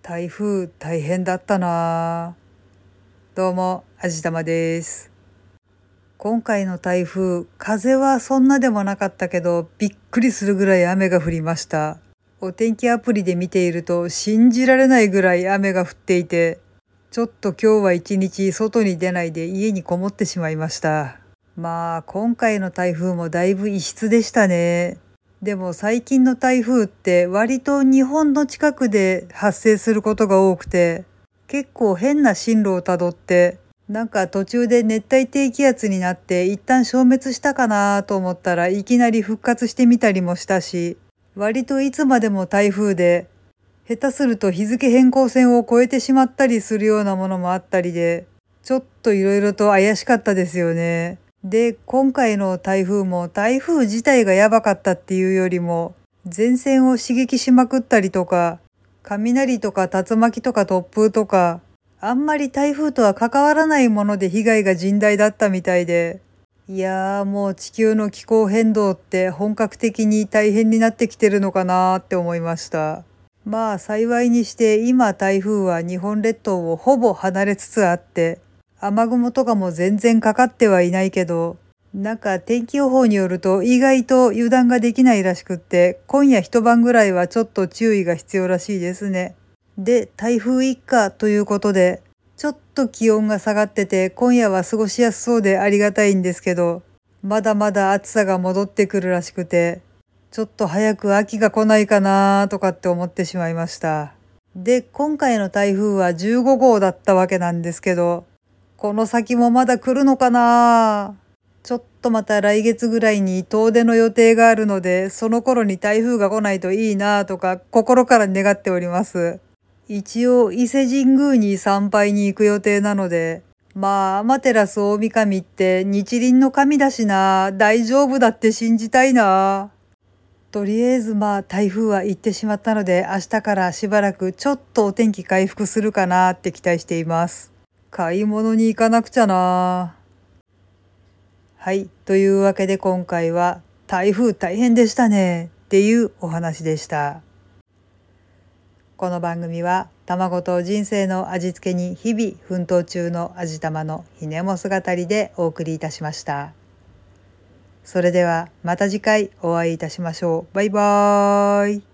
台風大変だったな。どうも、あじたまです。今回の台風、風はそんなでもなかったけど、びっくりするぐらい雨が降りました。お天気アプリで見ていると、信じられないぐらい雨が降っていて、ちょっと今日は一日外に出ないで家にこもってしまいました。まあ、今回の台風もだいぶ異質でしたね。でも最近の台風って割と日本の近くで発生することが多くて、結構変な進路をたどって、なんか途中で熱帯低気圧になって一旦消滅したかなと思ったらいきなり復活してみたりもしたし、割といつまでも台風で、下手すると日付変更線を越えてしまったりするようなものもあったりで、ちょっといろいろと怪しかったですよね。で、今回の台風も台風自体がやばかったっていうよりも、前線を刺激しまくったりとか、雷とか竜巻とか突風とか、あんまり台風とは関わらないもので被害が甚大だったみたいで、いやーもう地球の気候変動って本格的に大変になってきてるのかなーって思いました。まあ幸いにして今台風は日本列島をほぼ離れつつあって、雨雲とかも全然かかってはいないけど、なんか天気予報によると意外と油断ができないらしくって、今夜一晩ぐらいはちょっと注意が必要らしいですね。で、台風一過ということで、ちょっと気温が下がってて、今夜は過ごしやすそうでありがたいんですけど、まだまだ暑さが戻ってくるらしくて、ちょっと早く秋が来ないかなとかって思ってしまいました。で、今回の台風は15号だったわけなんですけど、この先もまだ来るのかな。ちょっとまた来月ぐらいに遠出の予定があるので、その頃に台風が来ないといいなとか心から願っております。一応伊勢神宮に参拝に行く予定なので、まあ天照大神って日輪の神だしな、大丈夫だって信じたいな。とりあえずまあ台風は行ってしまったので、明日からしばらくちょっとお天気回復するかなって期待しています。買い物に行かなくちゃな。はい。というわけで今回は台風大変でしたねっていうお話でした。この番組は卵と人生の味付けに日々奮闘中の味玉のひねも姿でお送りいたしました。それではまた次回お会いいたしましょう。バイバーイ。